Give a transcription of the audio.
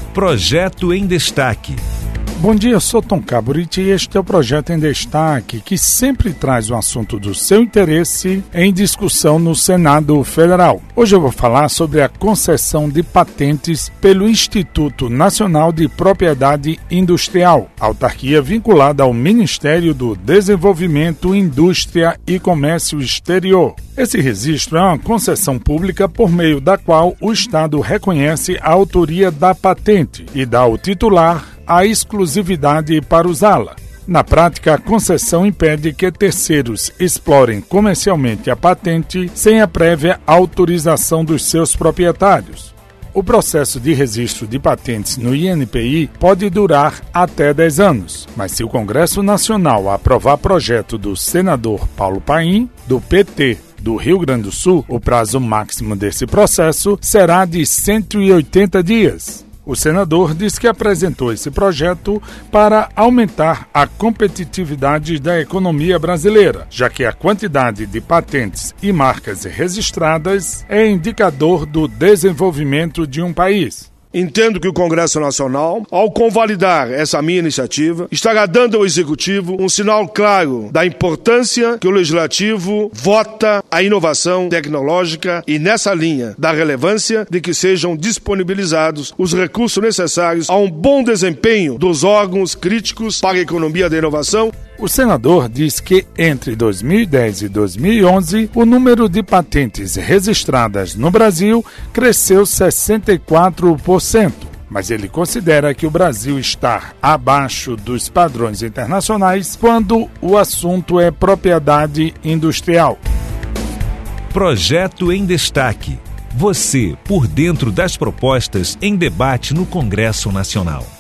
Projeto em Destaque. Bom dia, eu sou Tom Caburiti e este é o Projeto em Destaque, que sempre traz um assunto do seu interesse em discussão no Senado Federal. Hoje eu vou falar sobre a concessão de patentes pelo Instituto Nacional de Propriedade Industrial, autarquia vinculada ao Ministério do Desenvolvimento, Indústria e Comércio Exterior. Esse registro é uma concessão pública por meio da qual o Estado reconhece a autoria da patente e dá ao titular a exclusividade para usá-la. Na prática, a concessão impede que terceiros explorem comercialmente a patente sem a prévia autorização dos seus proprietários. O processo de registro de patentes no INPI pode durar até 10 anos, mas se o Congresso Nacional aprovar projeto do senador Paulo Paim, do PT do Rio Grande do Sul, o prazo máximo desse processo será de 180 dias. O senador diz que apresentou esse projeto para aumentar a competitividade da economia brasileira, já que a quantidade de patentes e marcas registradas é indicador do desenvolvimento de um país. Entendo que o Congresso Nacional, ao convalidar essa minha iniciativa, estará dando ao Executivo um sinal claro da importância que o Legislativo vota a inovação tecnológica e nessa linha da relevância de que sejam disponibilizados os recursos necessários a um bom desempenho dos órgãos críticos para a economia da inovação. O senador diz que entre 2010 e 2011, o número de patentes registradas no Brasil cresceu 64%, mas ele considera que o Brasil está abaixo dos padrões internacionais quando o assunto é propriedade industrial. Projeto em Destaque. Você por dentro das propostas em debate no Congresso Nacional.